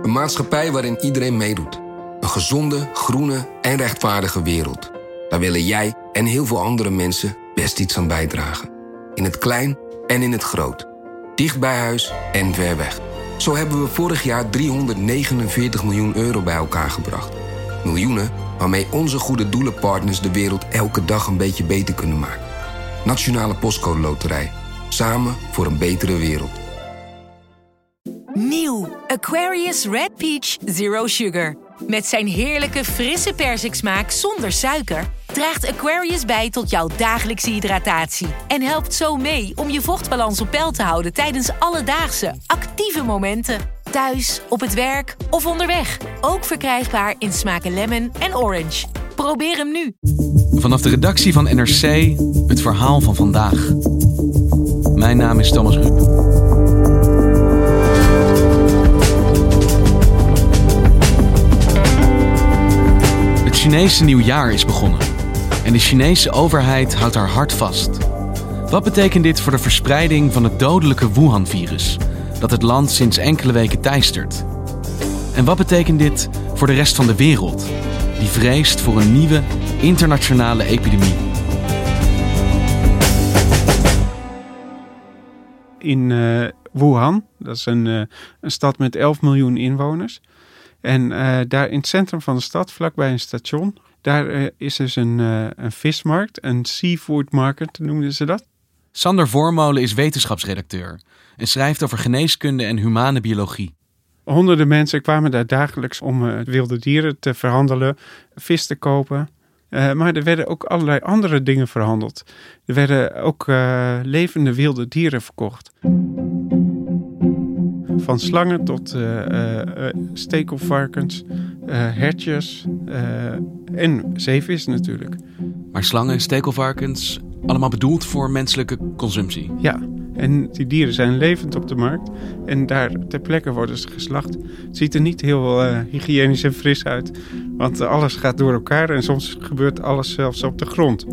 Een maatschappij waarin iedereen meedoet. Een gezonde, groene en rechtvaardige wereld. Daar willen jij en heel veel andere mensen best iets aan bijdragen. In het klein en in het groot. Dicht bij huis en ver weg. Zo hebben we vorig jaar 349 miljoen euro bij elkaar gebracht. Miljoenen waarmee onze goede doelenpartners de wereld elke dag een beetje beter kunnen maken. Nationale Postcode Loterij. Samen voor een betere wereld. Nieuw Aquarius Red Peach Zero Sugar. Met zijn heerlijke frisse persiksmaak zonder suiker draagt Aquarius bij tot jouw dagelijkse hydratatie. En helpt zo mee om je vochtbalans op peil te houden tijdens alledaagse, actieve momenten. Thuis, op het werk of onderweg. Ook verkrijgbaar in smaken lemon en orange. Probeer hem nu. Vanaf de redactie van NRC, het verhaal van vandaag. Mijn naam is Thomas Ruip. Het Chinese nieuwjaar is begonnen. En de Chinese overheid houdt haar hart vast. Wat betekent dit voor de verspreiding van het dodelijke Wuhan-virus, dat het land sinds enkele weken teistert? En wat betekent dit voor de rest van de wereld, die vreest voor een nieuwe internationale epidemie? In Wuhan, dat is een stad met 11 miljoen inwoners. En daar in het centrum van de stad, vlakbij een station, daar is dus een vismarkt, een seafood market noemden ze dat. Sander Voormolen is wetenschapsredacteur en schrijft over geneeskunde en humane biologie. Honderden mensen kwamen daar dagelijks om wilde dieren te verhandelen, vis te kopen. Maar er werden ook allerlei andere dingen verhandeld. Er werden ook levende wilde dieren verkocht. Van slangen tot stekelvarkens, hertjes en zeevis natuurlijk. Maar slangen, stekelvarkens, allemaal bedoeld voor menselijke consumptie? Ja, en die dieren zijn levend op de markt. En daar ter plekke worden ze geslacht. Het ziet er niet heel hygiënisch en fris uit. Want alles gaat door elkaar en soms gebeurt alles zelfs op de grond.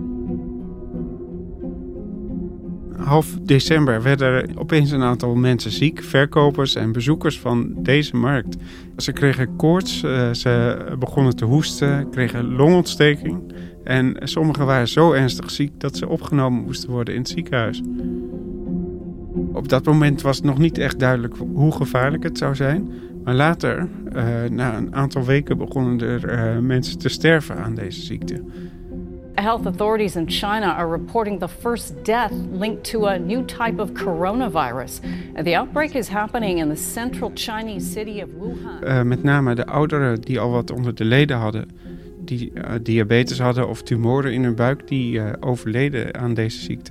Half december werden er opeens een aantal mensen ziek, verkopers en bezoekers van deze markt. Ze kregen koorts, ze begonnen te hoesten, kregen longontsteking. En sommigen waren zo ernstig ziek dat ze opgenomen moesten worden in het ziekenhuis. Op dat moment was het nog niet echt duidelijk hoe gevaarlijk het zou zijn. Maar later, na een aantal weken, begonnen er mensen te sterven aan deze ziekte. Health authorities in China are reporting the first death linked to a new type of coronavirus. The outbreak is happening in the central Chinese city of Wuhan. Met name de ouderen die al wat onder de leden hadden, die diabetes hadden of tumoren in hun buik, die overleden aan deze ziekte.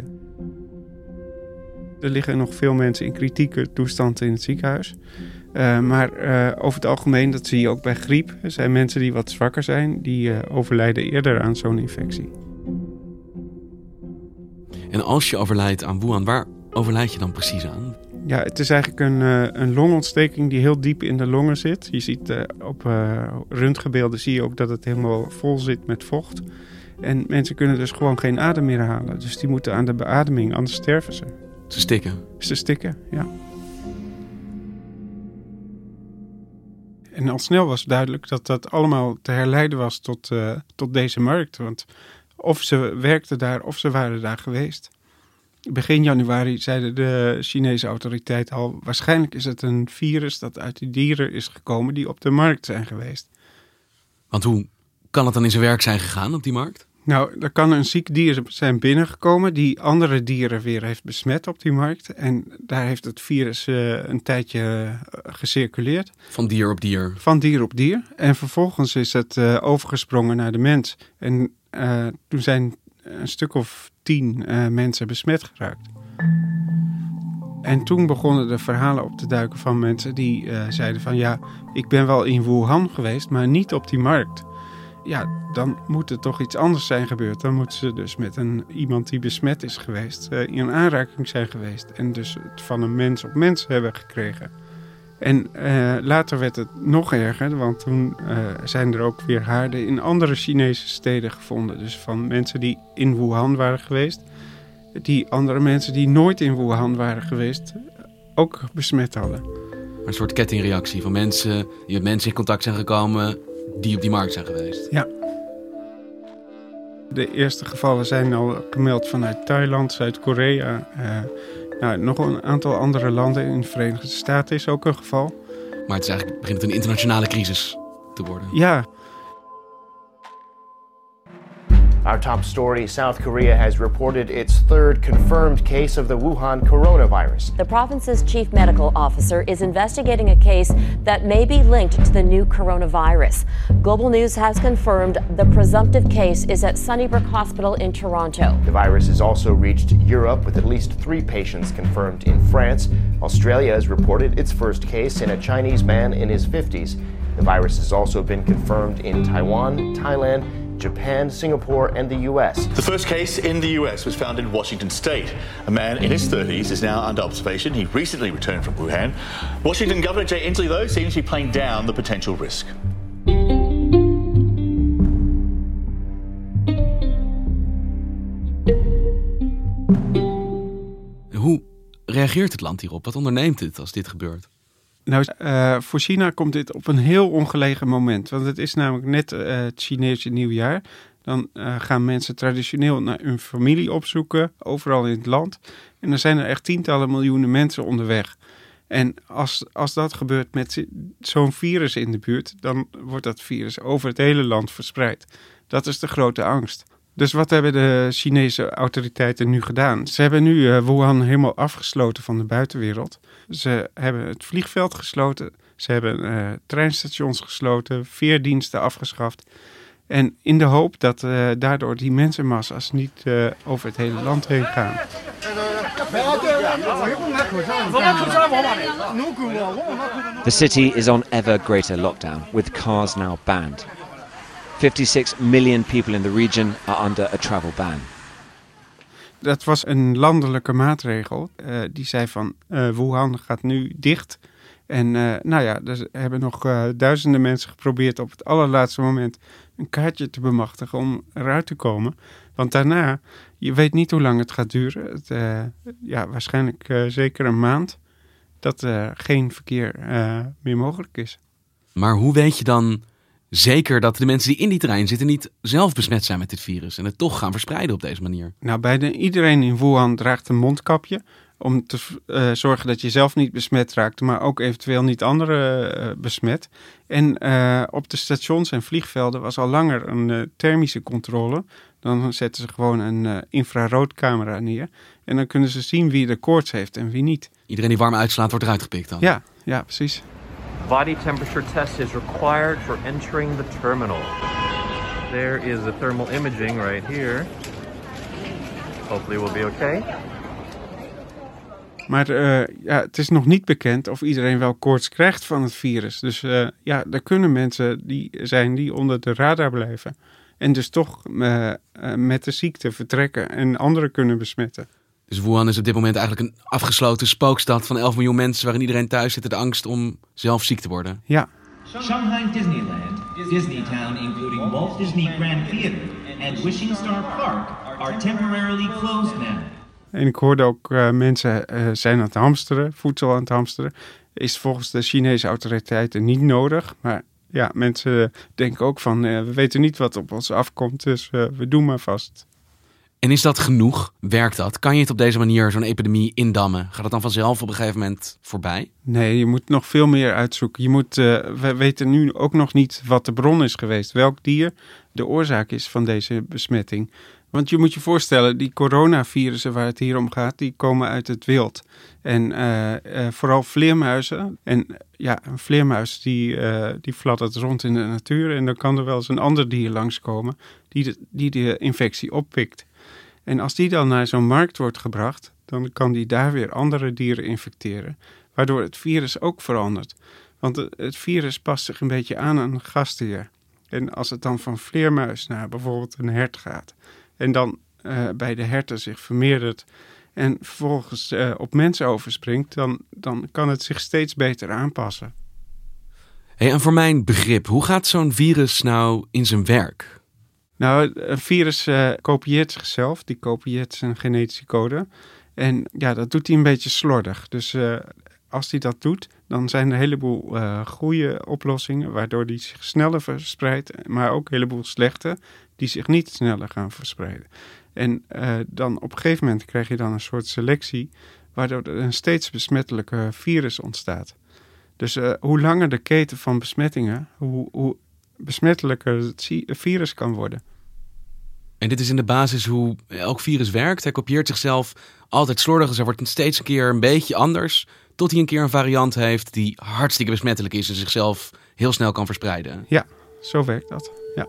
Er liggen nog veel mensen in kritieke toestand in het ziekenhuis. Maar over het algemeen, dat zie je ook bij griep. Er zijn mensen die wat zwakker zijn, die overlijden eerder aan zo'n infectie. En als je overlijdt aan Wuhan, waar overlijd je dan precies aan? Ja, het is eigenlijk een longontsteking die heel diep in de longen zit. Je ziet op röntgenbeelden zie je ook dat het helemaal vol zit met vocht. En mensen kunnen dus gewoon geen adem meer halen. Dus die moeten aan de beademing, anders sterven ze. Ze stikken? Ze stikken, ja. En al snel was duidelijk dat dat allemaal te herleiden was tot deze markt. Want of ze werkten daar of ze waren daar geweest. Begin januari zeiden de Chinese autoriteiten al, waarschijnlijk is het een virus dat uit die dieren is gekomen die op de markt zijn geweest. Want hoe kan het dan in zijn werk zijn gegaan op die markt? Nou, er kan een ziek dier zijn binnengekomen die andere dieren weer heeft besmet op die markt. En daar heeft het virus een tijdje gecirculeerd. Van dier op dier? Van dier op dier. En vervolgens is het overgesprongen naar de mens. En toen zijn een stuk of 10 mensen besmet geraakt. En toen begonnen de verhalen op te duiken van mensen die zeiden van ja, ik ben wel in Wuhan geweest, maar niet op die markt. Ja, dan moet er toch iets anders zijn gebeurd. Dan moeten ze dus met iemand die besmet is geweest in aanraking zijn geweest. En dus het van een mens op mens hebben gekregen. En later werd het nog erger, want toen zijn er ook weer haarden in andere Chinese steden gevonden. Dus van mensen die in Wuhan waren geweest, die andere mensen die nooit in Wuhan waren geweest, ook besmet hadden. Maar een soort kettingreactie van mensen die met mensen in contact zijn gekomen die op die markt zijn geweest. Ja. De eerste gevallen zijn al gemeld vanuit Thailand, Zuid-Korea. Nog een aantal andere landen. In de Verenigde Staten is ook een geval. Maar het is eigenlijk, begint het een internationale crisis te worden. Ja. Our top story, South Korea has reported its third confirmed case of the Wuhan coronavirus. The province's chief medical officer is investigating a case that may be linked to the new coronavirus. Global News has confirmed the presumptive case is at Sunnybrook Hospital in Toronto. The virus has also reached Europe with at least 3 patients confirmed in France. Australia has reported its first case in a Chinese man in his 50s. The virus has also been confirmed in Taiwan, Thailand, Japan, Singapore, and the U.S. The first case in the U.S. was found in Washington State. A man in his 30s is now under observation. He recently returned from Wuhan. Washington Governor Jay Inslee, though, seems to be playing down the potential risk. Hoe reageert het land hierop? Wat onderneemt het als dit gebeurt? Nou, voor China komt dit op een heel ongelegen moment. Want het is namelijk net het Chinese nieuwjaar. Dan gaan mensen traditioneel naar hun familie opzoeken, overal in het land. En dan zijn er echt tientallen miljoenen mensen onderweg. En als dat gebeurt met zo'n virus in de buurt, dan wordt dat virus over het hele land verspreid. Dat is de grote angst. Dus wat hebben de Chinese autoriteiten nu gedaan? Ze hebben nu Wuhan helemaal afgesloten van de buitenwereld. Ze hebben het vliegveld gesloten. Ze hebben treinstations gesloten, veerdiensten afgeschaft. En in de hoop dat daardoor die mensenmassa's niet over het hele land heen gaan. The city is on ever greater lockdown, with cars now banned. 56 million people in the region are under a travel ban. Dat was een landelijke maatregel. Die zei van Wuhan gaat nu dicht. En er hebben nog duizenden mensen geprobeerd op het allerlaatste moment een kaartje te bemachtigen om eruit te komen. Want daarna, je weet niet hoe lang het gaat duren. Waarschijnlijk zeker een maand dat geen verkeer meer mogelijk is. Maar hoe weet je dan zeker dat de mensen die in die trein zitten niet zelf besmet zijn met dit virus en het toch gaan verspreiden op deze manier? Nou, bijna iedereen in Wuhan draagt een mondkapje om te zorgen dat je zelf niet besmet raakt, maar ook eventueel niet anderen besmet. En op de stations en vliegvelden was al langer een thermische controle. Dan zetten ze gewoon een infraroodcamera neer en dan kunnen ze zien wie de koorts heeft en wie niet. Iedereen die warm uitslaat wordt eruit gepikt dan? Ja, precies. Body temperature test is required for entering the terminal. There is the thermal imaging right here. Hopefully we'll be okay. Maar het is nog niet bekend of iedereen wel koorts krijgt van het virus. Dus er kunnen mensen die onder de radar blijven. En dus toch met de ziekte vertrekken en anderen kunnen besmetten. Dus Wuhan is op dit moment eigenlijk een afgesloten spookstad van 11 miljoen mensen waarin iedereen thuis zit, de angst om zelf ziek te worden. Ja. Shanghai Disneyland, Disneytown including Walt Disney Grand Theater and Wishing Star Park are temporarily closed now. En ik hoorde ook mensen zijn aan het hamsteren, voedsel aan het hamsteren. Is volgens de Chinese autoriteiten niet nodig. Maar ja, mensen denken ook van we weten niet wat op ons afkomt, dus we doen maar vast. En is dat genoeg? Werkt dat? Kan je het op deze manier, zo'n epidemie, indammen? Gaat het dan vanzelf op een gegeven moment voorbij? Nee, je moet nog veel meer uitzoeken. We weten nu ook nog niet wat de bron is geweest. Welk dier de oorzaak is van deze besmetting. Want je moet je voorstellen, die coronavirussen waar het hier om gaat, die komen uit het wild. En vooral vleermuizen. En ja, een vleermuis die fladdert rond in de natuur. En dan kan er wel eens een ander dier langskomen die de infectie oppikt. En als die dan naar zo'n markt wordt gebracht, dan kan die daar weer andere dieren infecteren. Waardoor het virus ook verandert. Want het virus past zich een beetje aan een gastheer. En als het dan van vleermuis naar bijvoorbeeld een hert gaat, en dan bij de herten zich vermeerdert en vervolgens op mensen overspringt, dan kan het zich steeds beter aanpassen. Hey, en voor mijn begrip, hoe gaat zo'n virus nou in zijn werk? Nou, een virus kopieert zichzelf, die kopieert zijn genetische code. En ja, dat doet hij een beetje slordig. Dus als hij dat doet, dan zijn er een heleboel goede oplossingen, waardoor die zich sneller verspreidt, maar ook een heleboel slechte, die zich niet sneller gaan verspreiden. En dan op een gegeven moment krijg je dan een soort selectie, waardoor er een steeds besmettelijker virus ontstaat. Dus hoe langer de keten van besmettingen, hoe besmettelijker het virus kan worden. En dit is in de basis hoe elk virus werkt. Hij kopieert zichzelf altijd slordig, dus hij wordt steeds een keer een beetje anders, tot hij een keer een variant heeft die hartstikke besmettelijk is en zichzelf heel snel kan verspreiden. Ja, zo werkt dat. Ja.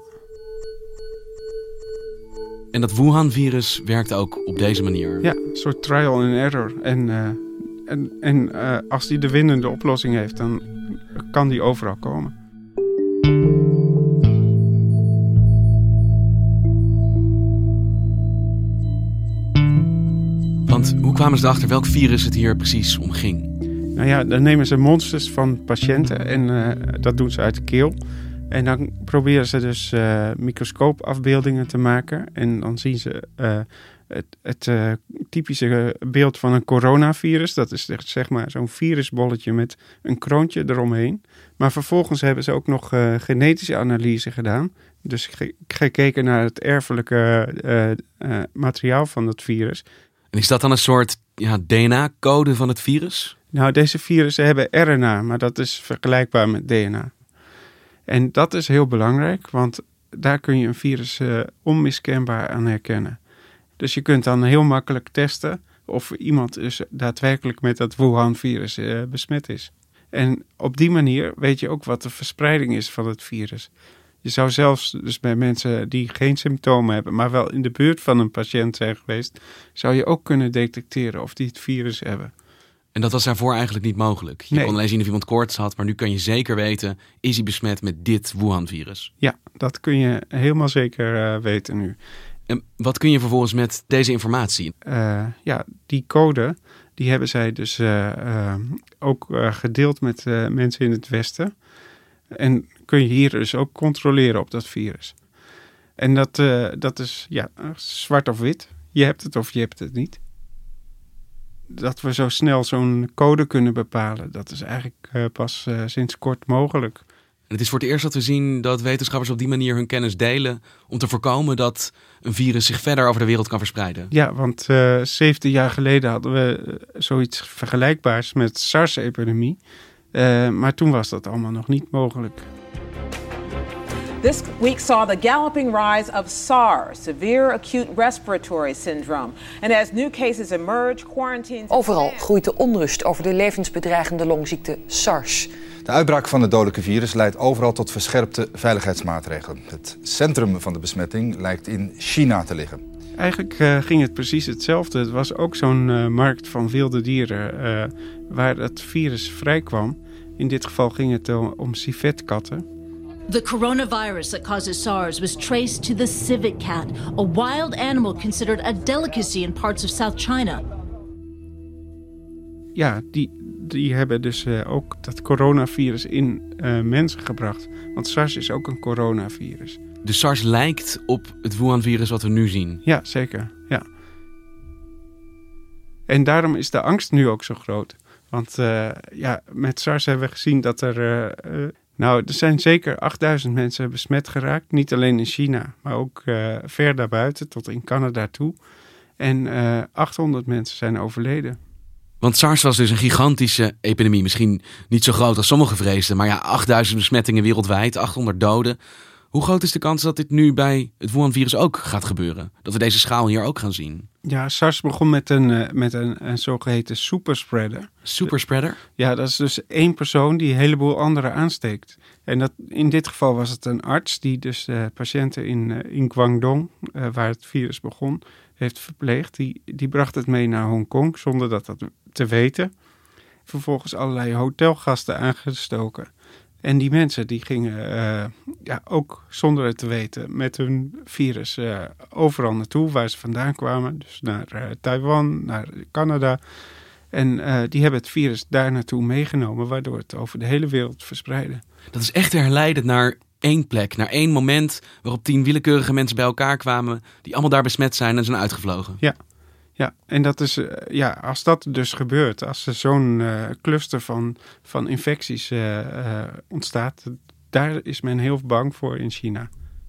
En dat Wuhan-virus werkt ook op deze manier. Ja, een soort trial and error. En als die de winnende oplossing heeft, dan kan die overal komen. Want hoe kwamen ze erachter welk virus het hier precies om ging? Nou ja, dan nemen ze monsters van patiënten en dat doen ze uit de keel. En dan proberen ze dus microscoopafbeeldingen te maken. En dan zien ze het typische beeld van een coronavirus. Dat is zeg maar zo'n virusbolletje met een kroontje eromheen. Maar vervolgens hebben ze ook nog genetische analyse gedaan. Dus gekeken naar het erfelijke materiaal van dat virus. En is dat dan een soort DNA-code van het virus? Nou, deze virussen hebben RNA, maar dat is vergelijkbaar met DNA. En dat is heel belangrijk, want daar kun je een virus onmiskenbaar aan herkennen. Dus je kunt dan heel makkelijk testen of iemand dus daadwerkelijk met dat Wuhan-virus besmet is. En op die manier weet je ook wat de verspreiding is van het virus. Je zou zelfs dus bij mensen die geen symptomen hebben, maar wel in de buurt van een patiënt zijn geweest, zou je ook kunnen detecteren of die het virus hebben. En dat was daarvoor eigenlijk niet mogelijk. Je kon alleen zien of iemand koorts had, maar nu kan je zeker weten, is hij besmet met dit Wuhan-virus? Ja, dat kun je helemaal zeker weten nu. En wat kun je vervolgens met deze informatie? Die code, die hebben zij dus ook gedeeld met mensen in het Westen. En kun je hier dus ook controleren op dat virus. En dat is zwart of wit. Je hebt het of je hebt het niet. Dat we zo snel zo'n code kunnen bepalen, dat is eigenlijk pas sinds kort mogelijk. En het is voor het eerst dat we zien dat wetenschappers op die manier hun kennis delen om te voorkomen dat een virus zich verder over de wereld kan verspreiden. Ja, want 17 jaar geleden hadden we zoiets vergelijkbaars met SARS-epidemie. Maar toen was dat allemaal nog niet mogelijk. This week saw the galloping rise of SARS, severe acute respiratory syndrome. And as new cases emerge, quarantines... Overal groeit de onrust over de levensbedreigende longziekte SARS. De uitbraak van het dodelijke virus leidt overal tot verscherpte veiligheidsmaatregelen. Het centrum van de besmetting lijkt in China te liggen. Eigenlijk ging het precies hetzelfde. Het was ook zo'n markt van wilde dieren waar het virus vrijkwam. In dit geval ging het om civetkatten. The coronavirus that causes SARS was traced to the civet cat, a wild animal considered a delicacy in parts of South China. Ja, die hebben dus ook dat coronavirus in mensen gebracht. Want SARS is ook een coronavirus. Dus SARS lijkt op het Wuhan-virus wat we nu zien? Ja, zeker. Ja. En daarom is de angst nu ook zo groot. Want met SARS hebben we gezien dat er zijn zeker 8000 mensen besmet geraakt. Niet alleen in China, maar ook ver daarbuiten, tot in Canada toe. En 800 mensen zijn overleden. Want SARS was dus een gigantische epidemie. Misschien niet zo groot als sommigen vreesden, maar 8000 besmettingen wereldwijd, 800 doden. Hoe groot is de kans dat dit nu bij het Wuhan-virus ook gaat gebeuren? Dat we deze schaal hier ook gaan zien? Ja, SARS begon met een zogeheten superspreader. Superspreader? Ja, dat is dus één persoon die een heleboel anderen aansteekt. En in dit geval was het een arts die dus patiënten in Guangdong, waar het virus begon, heeft verpleegd. Die bracht het mee naar Hongkong zonder dat te weten. Vervolgens allerlei hotelgasten aangestoken. En die mensen die gingen ook zonder het te weten met hun virus overal naartoe waar ze vandaan kwamen. Dus naar Taiwan, naar Canada. En die hebben het virus daar naartoe meegenomen, waardoor het over de hele wereld verspreidde. Dat is echt herleidend naar één plek, naar één moment waarop 10 willekeurige mensen bij elkaar kwamen die allemaal daar besmet zijn en zijn uitgevlogen. Ja, en dat is, als dat dus gebeurt, als er zo'n cluster van infecties ontstaat, daar is men heel bang voor in China.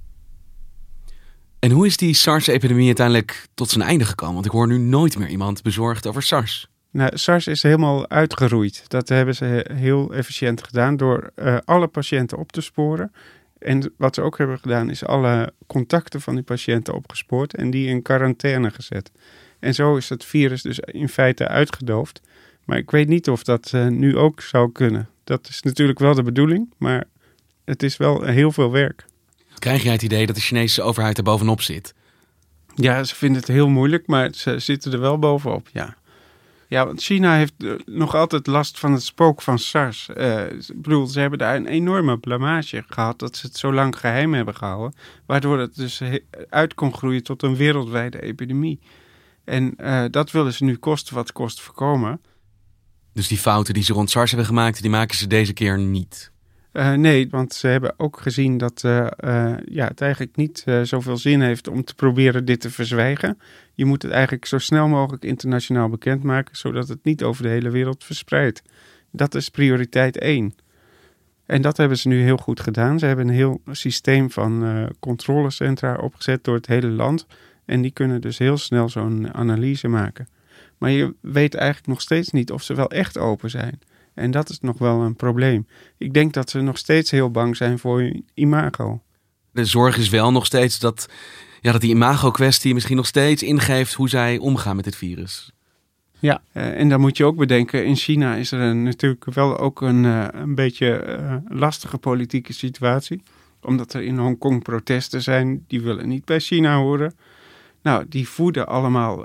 En hoe is die SARS-epidemie uiteindelijk tot zijn einde gekomen? Want ik hoor nu nooit meer iemand bezorgd over SARS. Nou, SARS is helemaal uitgeroeid. Dat hebben ze heel efficiënt gedaan door alle patiënten op te sporen. En wat ze ook hebben gedaan is alle contacten van die patiënten opgespoord en die in quarantaine gezet. En zo is het virus dus in feite uitgedoofd. Maar ik weet niet of dat nu ook zou kunnen. Dat is natuurlijk wel de bedoeling, maar het is wel heel veel werk. Krijg jij het idee dat de Chinese overheid er bovenop zit? Ja, ze vinden het heel moeilijk, maar ze zitten er wel bovenop, ja. Ja, want China heeft nog altijd last van het spook van SARS. Ik bedoel, ze hebben daar een enorme blamage gehad dat ze het zo lang geheim hebben gehouden. Waardoor het dus uit kon groeien tot een wereldwijde epidemie. En dat willen ze nu koste wat kost voorkomen. Dus die fouten die ze rond SARS hebben gemaakt, die maken ze deze keer niet? Nee, want ze hebben ook gezien dat het eigenlijk niet zoveel zin heeft om te proberen dit te verzwijgen. Je moet het eigenlijk zo snel mogelijk internationaal bekendmaken, zodat het niet over de hele wereld verspreidt. Dat is prioriteit 1. En dat hebben ze nu heel goed gedaan. Ze hebben een heel systeem van controlecentra opgezet door het hele land. En die kunnen dus heel snel zo'n analyse maken. Maar je weet eigenlijk nog steeds niet of ze wel echt open zijn. En dat is nog wel een probleem. Ik denk dat ze nog steeds heel bang zijn voor hun imago. De zorg is wel nog steeds dat die imago-kwestie misschien nog steeds ingeeft hoe zij omgaan met dit virus. Ja, en dan moet je ook bedenken, in China is er natuurlijk wel ook een beetje lastige politieke situatie. Omdat er in Hongkong protesten zijn, die willen niet bij China horen. Nou, die voeden allemaal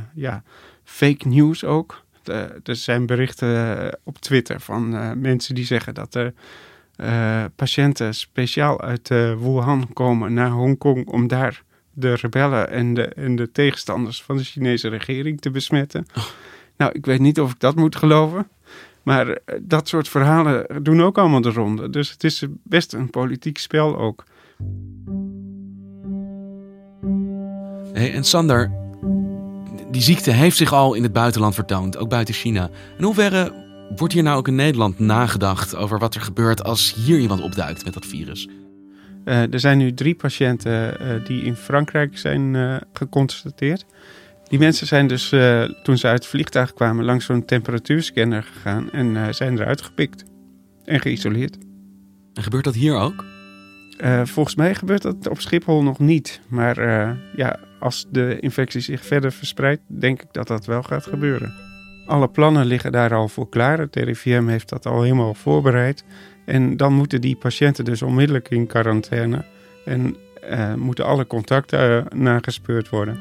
fake news ook. Er zijn berichten op Twitter van mensen die zeggen dat er patiënten speciaal uit Wuhan komen naar Hongkong om daar de rebellen en de tegenstanders van de Chinese regering te besmetten. Oh. Nou, ik weet niet of ik dat moet geloven. Maar dat soort verhalen doen ook allemaal de ronde. Dus het is best een politiek spel ook. Hey, en Sander, die ziekte heeft zich al in het buitenland vertoond, ook buiten China. In hoeverre wordt hier nou ook in Nederland nagedacht over wat er gebeurt als hier iemand opduikt met dat virus? Er zijn nu 3 patiënten die in Frankrijk zijn geconstateerd. Die mensen zijn dus toen ze uit het vliegtuig kwamen langs zo'n temperatuurscanner gegaan en zijn eruit gepikt en geïsoleerd. En gebeurt dat hier ook? Volgens mij gebeurt dat op Schiphol nog niet. Maar als de infectie zich verder verspreidt, denk ik dat dat wel gaat gebeuren. Alle plannen liggen daar al voor klaar. Het RIVM heeft dat al helemaal voorbereid. En dan moeten die patiënten dus onmiddellijk in quarantaine. En moeten alle contacten nagespeurd worden.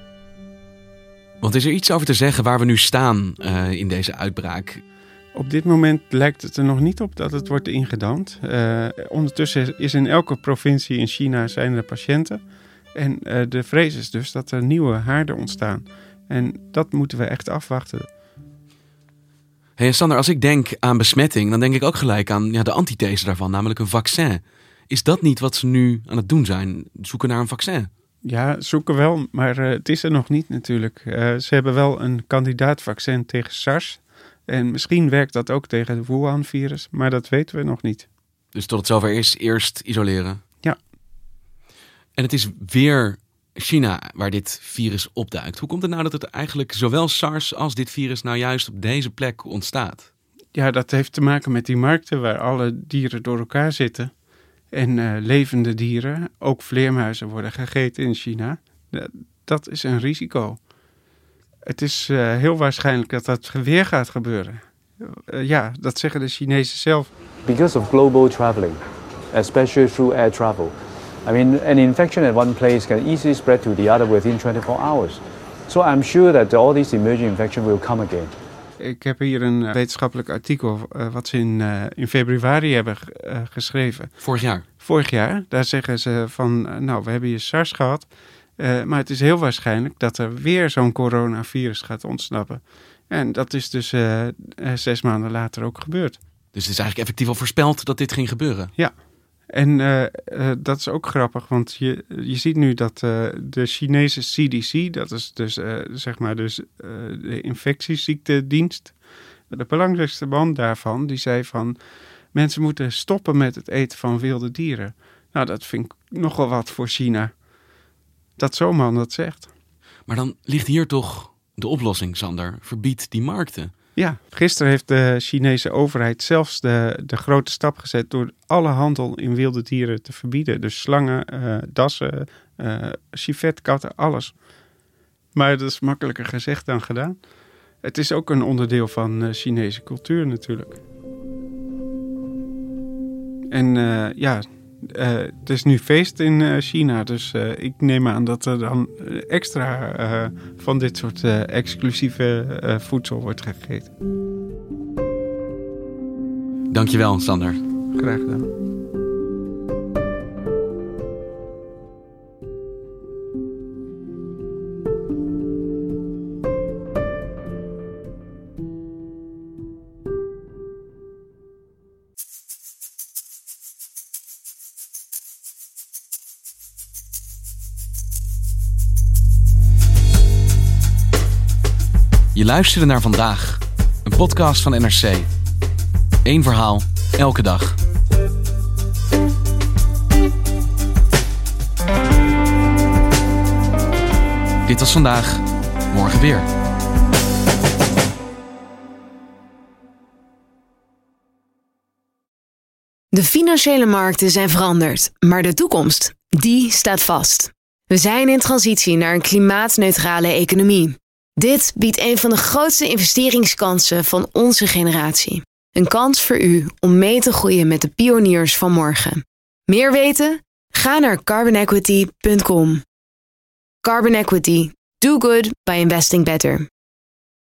Want is er iets over te zeggen waar we nu staan in deze uitbraak? Op dit moment lijkt het er nog niet op dat het wordt ingedamd. Ondertussen is in elke provincie in China zijn er patiënten. En de vrees is dus dat er nieuwe haarden ontstaan. En dat moeten we echt afwachten. Hey Sander, als ik denk aan besmetting, dan denk ik ook gelijk aan de antithese daarvan, namelijk een vaccin. Is dat niet wat ze nu aan het doen zijn? Zoeken naar een vaccin? Ja, zoeken wel, maar het is er nog niet natuurlijk. Ze hebben wel een kandidaatvaccin tegen SARS. En misschien werkt dat ook tegen het Wuhan-virus, maar dat weten we nog niet. Dus tot het zover is, eerst isoleren? Ja. En het is weer China waar dit virus opduikt. Hoe komt het nou dat het eigenlijk zowel SARS als dit virus nou juist op deze plek ontstaat? Ja, dat heeft te maken met die markten waar alle dieren door elkaar zitten. En levende dieren, ook vleermuizen, worden gegeten in China. Dat is een risico. Het is heel waarschijnlijk dat dat weer gaat gebeuren. Ja, dat zeggen de Chinezen zelf. Because of global traveling, especially through air travel. I mean, an infection at one place can easily spread to the other within 24 hours. So I'm sure that all these emerging infections will come again. Ik heb hier een wetenschappelijk artikel wat ze in februari hebben geschreven. Vorig jaar. Daar zeggen ze van, we hebben hier SARS gehad. Maar het is heel waarschijnlijk dat er weer zo'n coronavirus gaat ontsnappen. En dat is dus 6 maanden later ook gebeurd. Dus het is eigenlijk effectief al voorspeld dat dit ging gebeuren? Ja. En dat is ook grappig, want je ziet nu dat de Chinese CDC, dat is dus de infectieziektedienst, de belangrijkste man daarvan, die zei van mensen moeten stoppen met het eten van wilde dieren. Nou, dat vind ik nogal wat voor China. Dat zo'n man dat zegt. Maar dan ligt hier toch de oplossing, Sander. Verbied die markten. Ja, gisteren heeft de Chinese overheid zelfs de grote stap gezet door alle handel in wilde dieren te verbieden. Dus slangen, dassen, civetkatten, alles. Maar dat is makkelijker gezegd dan gedaan. Het is ook een onderdeel van Chinese cultuur natuurlijk. En het is nu feest in China, dus ik neem aan dat er dan extra van dit soort exclusieve voedsel wordt gegeten. Dankjewel, Sander. Graag gedaan. Je luisterde naar Vandaag, een podcast van NRC. Eén verhaal, elke dag. Dit was Vandaag, morgen weer. De financiële markten zijn veranderd, maar de toekomst, die staat vast. We zijn in transitie naar een klimaatneutrale economie. Dit biedt een van de grootste investeringskansen van onze generatie. Een kans voor u om mee te groeien met de pioniers van morgen. Meer weten? Ga naar carbonequity.com. Carbon Equity. Do good by investing better.